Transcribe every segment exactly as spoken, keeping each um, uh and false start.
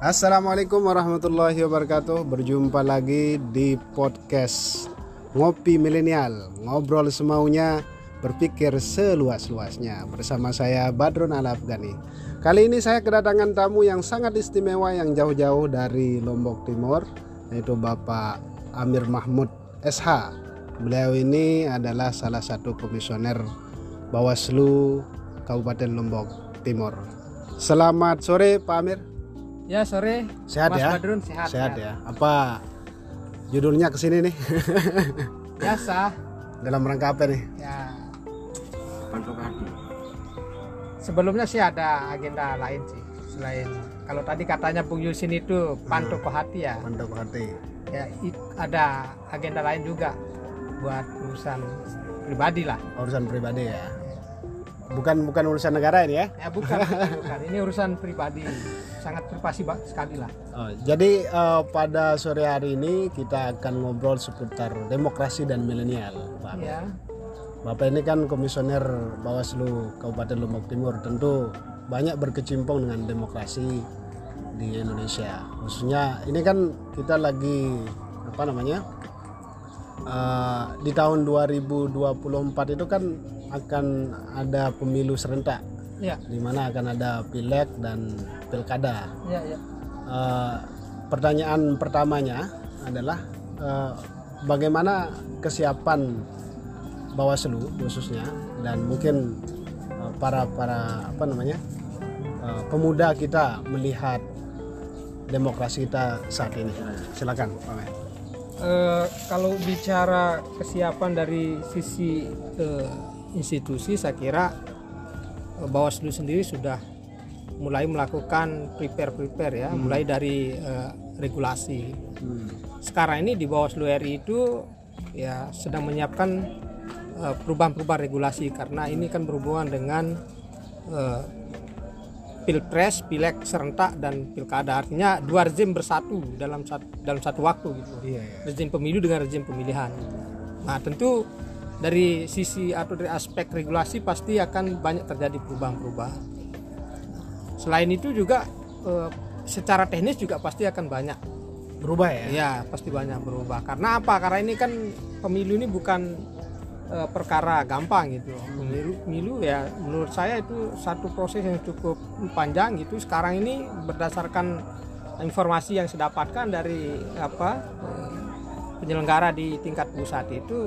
Assalamualaikum warahmatullahi wabarakatuh. Berjumpa lagi di podcast Ngopi Milenial, ngobrol semaunya, berpikir seluas-luasnya. Bersama saya Badrun Al-Afghani. Kali ini saya kedatangan tamu yang sangat istimewa yang jauh-jauh dari Lombok Timur, yaitu Bapak Amir Mahmud S H. Beliau ini adalah salah satu komisioner Bawaslu Kabupaten Lombok Timur. Selamat sore Pak Amir. Ya sore, sehat Mas ya? Badrun, sehat, sehat ya. ya. Apa judulnya kesini nih? Biasa. Dalam rangka apa nih? Ya. Pantok hati. Sebelumnya sih ada agenda lain sih, selain kalau tadi katanya Bung Yusin itu pantok ke hati ya. Pantok ke hati. Ya it, ada agenda lain juga buat urusan pribadi lah. Urusan pribadi ya. Bukan bukan urusan negara ini ya? Ya bukan, bukan. Ini urusan pribadi, sangat privasi sekali lah. Oh, jadi uh, pada sore hari ini kita akan ngobrol seputar demokrasi dan milenial, Pak. Ya. Bapak ini kan komisioner Bawaslu Kabupaten Lombok Timur, tentu banyak berkecimpung dengan demokrasi di Indonesia. Khususnya ini kan kita lagi apa namanya? Uh, di tahun dua ribu dua puluh empat itu kan akan ada pemilu serentak, Ya. di mana akan ada pileg dan pilkada. Ya, ya. Uh, pertanyaan pertamanya adalah uh, bagaimana kesiapan Bawaslu khususnya dan mungkin uh, para para apa namanya uh, pemuda kita melihat demokrasi kita saat ini. Silakan, Pak Amir. Uh, kalau bicara kesiapan dari sisi uh, institusi, saya kira uh, Bawaslu sendiri sudah mulai melakukan prepare-prepare ya, hmm. mulai dari uh, regulasi. Hmm. Sekarang ini di Bawaslu R I itu ya sedang menyiapkan uh, perubahan-perubahan regulasi karena ini kan berhubungan dengan uh, pilpres, pileg serentak dan pilkada, artinya dua rezim bersatu dalam satu dalam satu waktu gitu. Iya, iya. Rezim pemilu dengan rezim pemilihan. Nah tentu dari sisi atau dari aspek regulasi pasti akan banyak terjadi perubahan-perubahan. Selain itu juga eh, secara teknis juga pasti akan banyak Berubah ya? ya pasti banyak berubah. Karena apa? Karena ini kan pemilu ini bukan eh, perkara gampang gitu. Pemilu, pemilu ya menurut saya itu satu proses yang cukup panjang gitu. Sekarang ini berdasarkan informasi yang saya dapatkan dari apa eh, penyelenggara di tingkat pusat itu,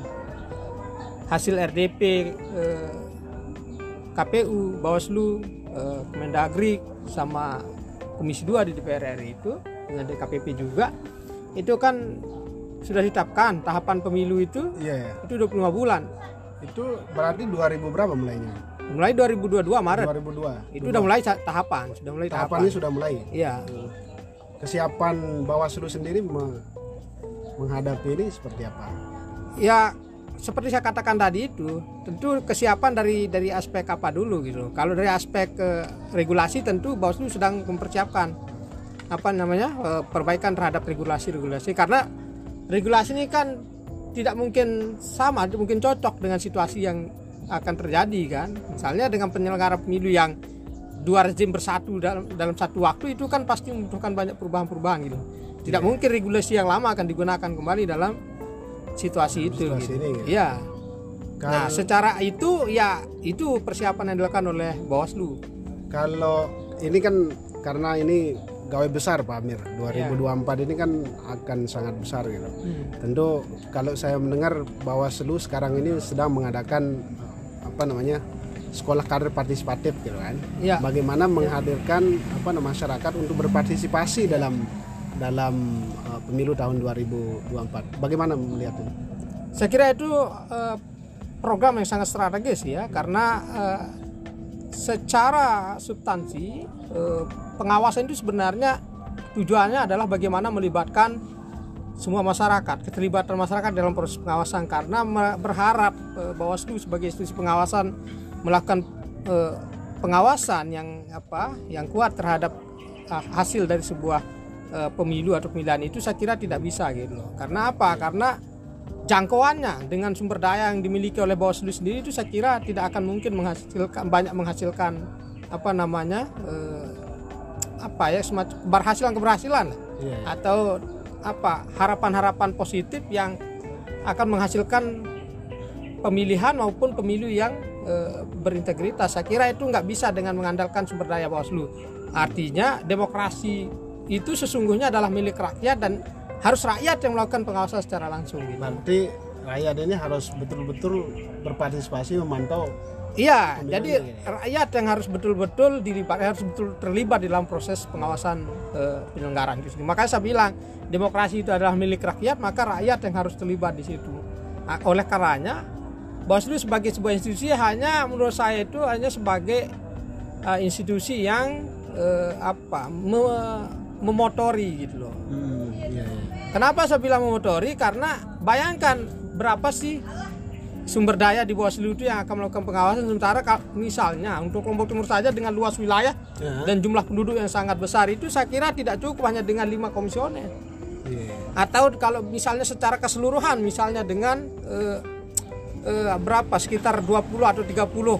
hasil R D P eh, K P U, Bawaslu, eh, Kemendagri sama Komisi dua di D P R R I itu dengan D K P P juga itu kan sudah ditetapkan tahapan pemilu itu. Iya, iya. Itu dua puluh lima bulan. Itu berarti dua ribu berapa mulainya? Mulai dua ribu dua puluh dua Maret. dua ribu dua. Itu udah mulai tahapan, sudah mulai Tahapannya tahapan. sudah mulai. Iya. Kesiapan Bawaslu sendiri me- menghadapi ini seperti apa? Ya seperti saya katakan tadi itu, tentu kesiapan dari dari aspek apa dulu gitu. Kalau dari aspek eh, regulasi tentu Bawaslu sedang mempersiapkan apa namanya eh, perbaikan terhadap regulasi-regulasi karena regulasi ini kan tidak mungkin sama, mungkin cocok dengan situasi yang akan terjadi kan. Misalnya dengan penyelenggara pemilu yang dua rezim bersatu dalam dalam satu waktu itu kan pasti membutuhkan banyak perubahan-perubahan gitu. Tidak yeah. mungkin regulasi yang lama akan digunakan kembali dalam situasi itu situasi gitu. Ini, gitu. Ya. Kal- Nah, secara itu ya itu persiapan yang dilakukan oleh Bawaslu. Kalau ini kan karena ini gawe besar Pak Amir, dua ribu dua puluh empat yeah. ini kan akan sangat besar gitu. Hmm. Tentu kalau saya mendengar Bawaslu sekarang ini sedang mengadakan apa namanya sekolah kader partisipatif gitu kan. Yeah. Bagaimana menghadirkan apa namanya masyarakat untuk berpartisipasi dalam dalam uh, pemilu tahun dua ribu dua puluh empat. Bagaimana melihat ini? Saya kira itu uh, program yang sangat strategis ya, karena uh, secara substansi uh, pengawasan itu sebenarnya tujuannya adalah bagaimana melibatkan semua masyarakat, keterlibatan masyarakat dalam proses pengawasan, karena berharap uh, Bawaslu sebagai institusi pengawasan melakukan uh, pengawasan yang apa yang kuat terhadap uh, hasil dari sebuah uh, pemilu atau pemilihan itu. Saya kira tidak bisa gitu loh. Karena apa? Karena jangkauannya dengan sumber daya yang dimiliki oleh Bawaslu sendiri itu saya kira tidak akan mungkin menghasilkan banyak menghasilkan apa namanya uh, apa ya semacam keberhasilan-keberhasilan Iya. atau apa harapan-harapan positif yang akan menghasilkan pemilihan maupun pemilu yang e, berintegritas. Saya kira itu nggak bisa dengan mengandalkan sumber daya Bawaslu. Artinya demokrasi itu sesungguhnya adalah milik rakyat dan harus rakyat yang melakukan pengawasan secara langsung. Gitu. Berarti rakyat ini harus betul-betul berpartisipasi memantau. Iya, pemilihan jadi ini. rakyat yang harus betul-betul dilibat, harus betul terlibat di dalam proses pengawasan e, penyelenggaraan itu sendiri. Makanya saya bilang demokrasi itu adalah milik rakyat, maka rakyat yang harus terlibat di situ. Nah, oleh karenanya Bawaslu sebagai sebuah institusi hanya menurut saya itu hanya sebagai uh, institusi yang uh, apa me- memotori gitu loh. Hmm, iya, iya. Kenapa saya bilang memotori? Karena bayangkan berapa sih sumber daya di Bawaslu itu yang akan melakukan pengawasan, sementara misalnya untuk Lombok Timur saja dengan luas wilayah Ya. dan jumlah penduduk yang sangat besar itu saya kira tidak cukup hanya dengan lima komisioner. Iya. Atau kalau misalnya secara keseluruhan misalnya dengan eh, eh, berapa sekitar dua puluh atau tiga puluh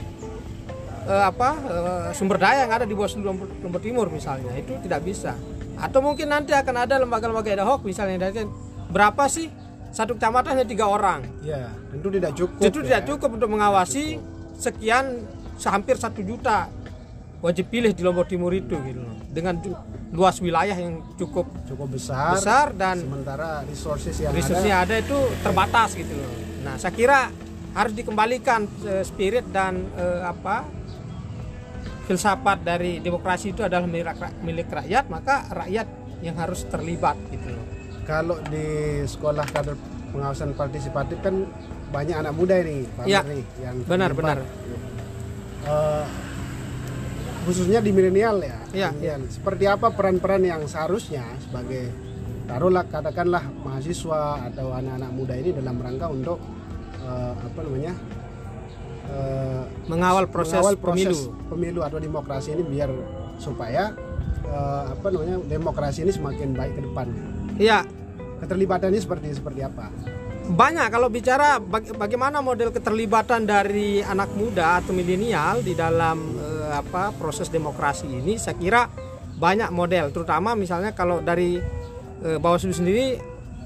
eh, apa eh, sumber daya yang ada di Bawaslu Lombok, Lombok Timur misalnya, itu tidak bisa. Atau mungkin nanti akan ada lembaga-lembaga ad hoc misalnya, dan berapa sih satu kecamatan hanya tiga orang. Ya, tentu tidak cukup. Itu ya. tidak cukup untuk mengawasi sekian hampir satu juta wajib pilih di Lombok Timur itu gitu loh. Dengan ju- luas wilayah yang cukup cukup besar. besar dan Sementara resources yang resursnya ada. ada itu terbatas gitu loh. Nah, saya kira harus dikembalikan eh, spirit dan eh, apa filsafat dari demokrasi itu adalah milik, rak- milik rakyat, maka rakyat yang harus terlibat gitu loh. Kalau di sekolah kader pengawasan partisipatif kan banyak anak muda ini, Pak Ya, Mary, yang benar, terlibat. benar. Eh, khususnya di milenial ya. Ya, milenial. Seperti apa peran-peran yang seharusnya sebagai taruhlah katakanlah mahasiswa atau anak-anak muda ini dalam rangka untuk eh, apa namanya eh, Mengawal proses, mengawal proses pemilu. pemilu atau demokrasi ini biar supaya eh, apa namanya demokrasi ini semakin baik ke depan. Iya, Keterlibatannya seperti seperti apa? banyak kalau bicara baga- bagaimana model keterlibatan dari anak muda atau milenial di dalam eh, apa proses demokrasi ini, saya kira banyak model, terutama misalnya kalau dari eh, Bawaslu sendiri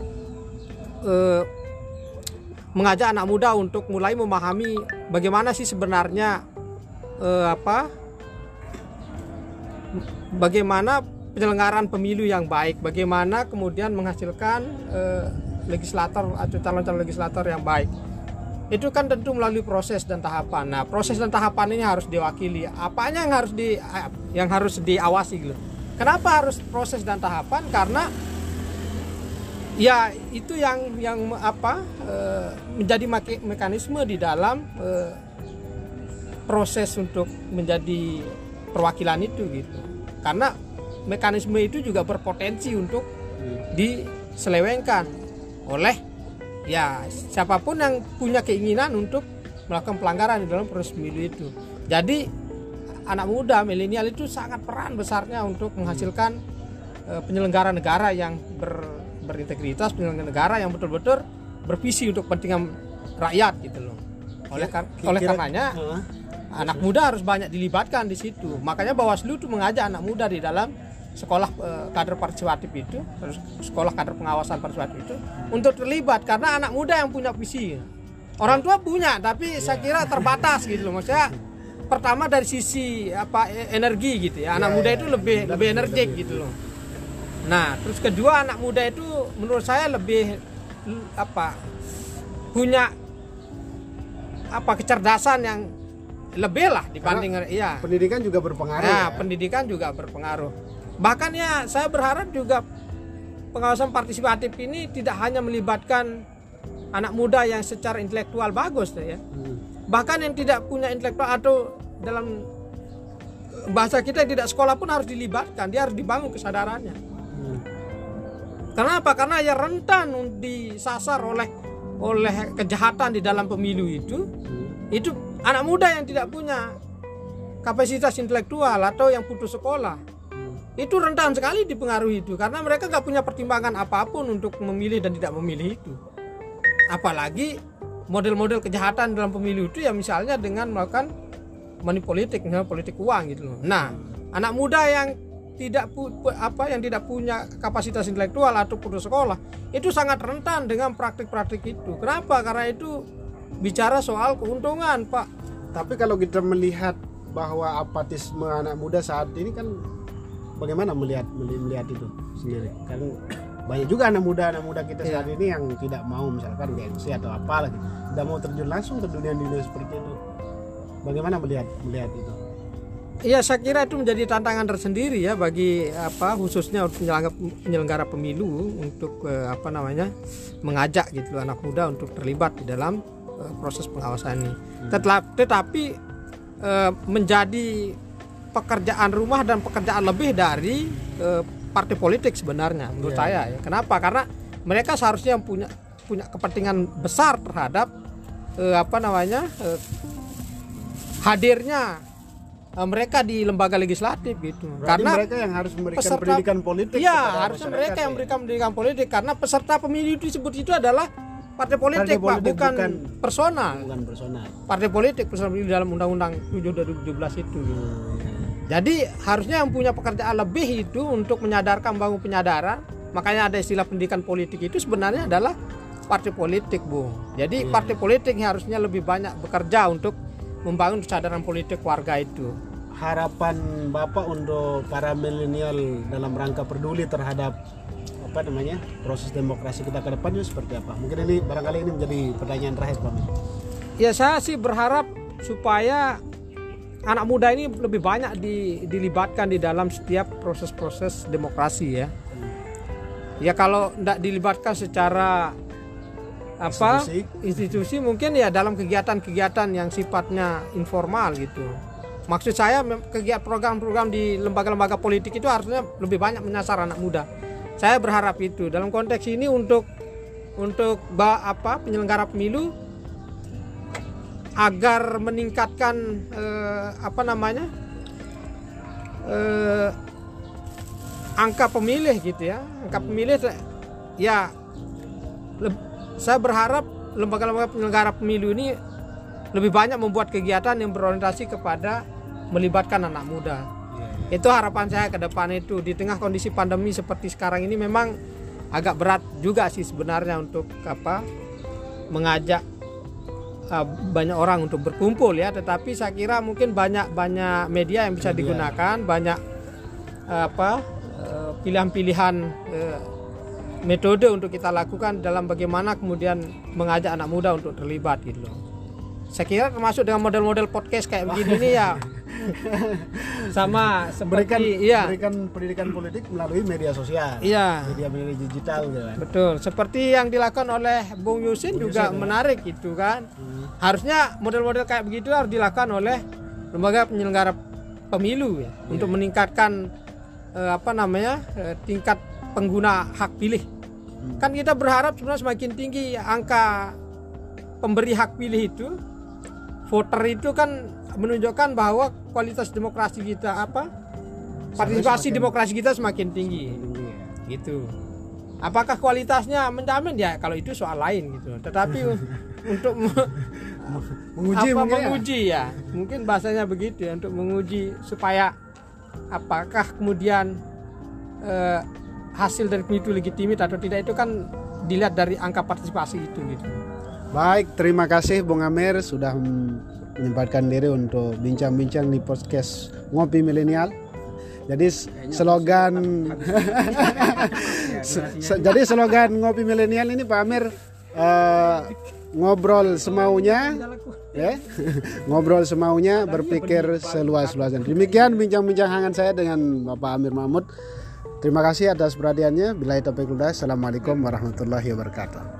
eh, mengajak anak muda untuk mulai memahami bagaimana sih sebenarnya eh, apa bagaimana penyelenggaraan pemilu yang baik, bagaimana kemudian menghasilkan eh, legislator atau calon-calon legislator yang baik. Itu kan tentu melalui proses dan tahapan. Nah, proses dan tahapan ini harus diwakili. Apanya yang harus di yang harus diawasi gitu. Kenapa harus proses dan tahapan? Karena ya itu yang yang apa eh, menjadi make- mekanisme di dalam eh, proses untuk menjadi perwakilan itu gitu. Karena mekanisme itu juga berpotensi untuk diselewengkan oleh ya siapapun yang punya keinginan untuk melakukan pelanggaran di dalam proses pemilu itu. Jadi anak muda milenial itu sangat peran besarnya untuk menghasilkan uh, penyelenggara negara yang ber, berintegritas, penyelenggara negara yang betul-betul bervisi untuk kepentingan rakyat gitu loh. Oleh kar- oleh Kira- karenanya Hah? anak muda harus banyak dilibatkan di situ. Makanya Bawaslu itu mengajak anak muda di dalam sekolah eh, kader partisipatif itu, sekolah kader pengawasan partisipatif itu untuk terlibat, karena anak muda yang punya visi. Orang tua punya, tapi saya kira terbatas gitu loh. Maksudnya pertama dari sisi apa e- energi gitu ya. Anak Ya, muda ya, itu lebih ya, lebih lebih, energik lebih. gitu loh. Nah, terus kedua anak muda itu menurut saya lebih l- apa punya apa kecerdasan yang lebih lah dibanding iya. Pendidikan juga berpengaruh. Nah, ya? pendidikan juga berpengaruh. Bahkan ya saya berharap juga pengawasan partisipatif ini tidak hanya melibatkan anak muda yang secara intelektual bagus ya. Hmm. Bahkan yang tidak punya intelektual atau dalam bahasa kita yang tidak sekolah pun harus dilibatkan, dia harus dibangun kesadarannya. Hmm. Kenapa? Karena ya rentan disasar oleh oleh kejahatan di dalam pemilu itu. Hmm. Itu anak muda yang tidak punya kapasitas intelektual atau yang putus sekolah. Itu rentan sekali dipengaruhi itu, karena mereka nggak punya pertimbangan apapun untuk memilih dan tidak memilih itu. Apalagi model-model kejahatan dalam pemilu itu ya misalnya dengan melakukan money politik, misalnya politik uang gitu loh. Nah, anak muda yang tidak pu, pu- apa yang tidak punya kapasitas intelektual atau putus sekolah itu sangat rentan dengan praktik-praktik itu. Kenapa? Karena itu bicara soal keuntungan, Pak. Tapi kalau kita melihat bahwa apatisme anak muda saat ini kan, bagaimana melihat melihat itu sendiri? Kan banyak juga anak muda anak muda kita saat Iya. ini yang tidak mau misalkan gengsi atau apa lagi, tidak mau terjun langsung ke dunia-dunia seperti itu. Bagaimana melihat melihat itu? Iya, saya kira itu menjadi tantangan tersendiri ya bagi apa khususnya untuk penyelenggara, penyelenggara pemilu untuk eh, apa namanya mengajak gitu anak muda untuk terlibat di dalam eh, proses pengawasan ini. Tetap, tetapi eh, menjadi pekerjaan rumah dan pekerjaan lebih dari eh, partai politik sebenarnya menurut Iya. saya ya. Kenapa? Karena mereka seharusnya yang punya punya kepentingan besar terhadap eh, apa namanya eh, hadirnya eh, mereka di lembaga legislatif gitu. Berarti Karena mereka yang harus memberikan peserta- pendidikan politik. iya, kepada harusnya masyarakat, mereka yang ya. memberikan pendidikan politik karena peserta pemilu itu disebut itu adalah partai politik, Partai Pak, politik, bukan, bukan- personal. bukan personal. Partai politik peserta pemilu dalam Undang-Undang tujuh dua ribu tujuh belas itu. Gitu. Jadi harusnya yang punya pekerjaan lebih itu untuk menyadarkan, bangun penyadaran. Makanya ada istilah pendidikan politik itu sebenarnya adalah partai politik, Bu. Jadi Iya. partai politik yang harusnya lebih banyak bekerja untuk membangun kesadaran politik warga itu. Harapan Bapak untuk para milenial dalam rangka peduli terhadap apa namanya proses demokrasi kita ke depan itu seperti apa? Mungkin ini barangkali ini menjadi pertanyaan terakhir, Pak. Ya, saya sih berharap supaya anak muda ini lebih banyak di, dilibatkan di dalam setiap proses-proses demokrasi ya. Ya kalau tidak dilibatkan secara apa Institusi. institusi mungkin ya dalam kegiatan-kegiatan yang sifatnya informal gitu. Maksud saya mem- kegiatan program-program di lembaga-lembaga politik itu harusnya lebih banyak menyasar anak muda. Saya berharap itu dalam konteks ini untuk untuk ba, apa penyelenggara pemilu agar meningkatkan eh, apa namanya eh, angka pemilih gitu ya, angka pemilih ya le- saya berharap lembaga-lembaga penyelenggara pemilu ini lebih banyak membuat kegiatan yang berorientasi kepada melibatkan anak muda. Itu harapan saya ke depan itu. Di tengah kondisi pandemi seperti sekarang ini memang agak berat juga sih sebenarnya untuk apa mengajak uh, banyak orang untuk berkumpul ya, tetapi saya kira mungkin banyak-banyak media yang bisa Media. digunakan, banyak uh, apa uh, pilihan-pilihan uh, metode untuk kita lakukan dalam bagaimana kemudian mengajak anak muda untuk terlibat gitu loh. Saya kira termasuk dengan model-model podcast kayak begini nih ya. Sama Berikan seperti iya. berikan pendidikan politik melalui media sosial. Iya. Media-media digital gitu kan. Betul, seperti yang dilakukan oleh Bung Yusin Bung juga Yusin, ya. menarik itu kan. Hmm. Harusnya model-model kayak begitu harus dilakukan oleh lembaga penyelenggara pemilu ya, untuk meningkatkan eh, apa namanya eh, tingkat pengguna hak pilih. Kan kita berharap sebenarnya semakin tinggi angka pemberi hak pilih itu, voter itu kan menunjukkan bahwa kualitas demokrasi kita apa partisipasi semakin- demokrasi kita semakin tinggi Tinggi ya. gitu. Apakah kualitasnya menjamin ya, kalau itu soal lain gitu. Tetapi untuk me- Menguji apa, mungkin ya? menguji ya, mungkin bahasanya begitu ya, untuk menguji supaya apakah kemudian eh, hasil dari pemilu legitimit atau tidak itu kan dilihat dari angka partisipasi itu gitu. Baik, terima kasih Bung Amir sudah menyempatkan diri untuk bincang-bincang di podcast Ngopi Milenial. Jadi s- slogan se- se- jadi slogan Ngopi Milenial ini Pak Amir eh, ngobrol semaunya ya. Ngobrol semaunya, berpikir seluas-luasnya. Demikian bincang-bincang hangat saya dengan Bapak Amir Mahmud. Terima kasih atas perhatiannya. Billahi taufiq wal hidayah. Assalamualaikum warahmatullahi wabarakatuh.